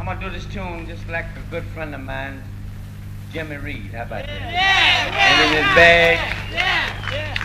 gonna do this tune just like a good friend of mine, Jimmy Reed. How about that? Yeah, and in his bag, yeah.